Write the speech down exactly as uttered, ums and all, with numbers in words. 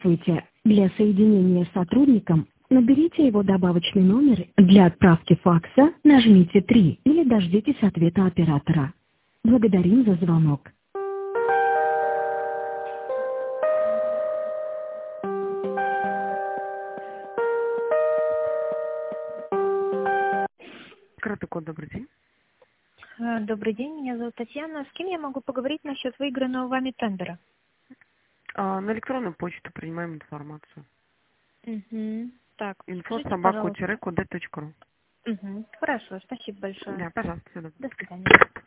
Здравствуйте. Для соединения с сотрудником наберите его добавочный номер. Для отправки факса нажмите три или дождитесь ответа оператора. Благодарим за звонок. Кратый код, добрый день. Э, Добрый день, меня зовут Татьяна. С кем я могу поговорить насчет выигранного вами тендера? А, на электронную почту принимаем информацию. Угу. Так, инфо скажите, собаку пожалуйста. тире код точка ру. Угу. Хорошо, спасибо большое. Да, пожалуйста, всё доброго. До свидания.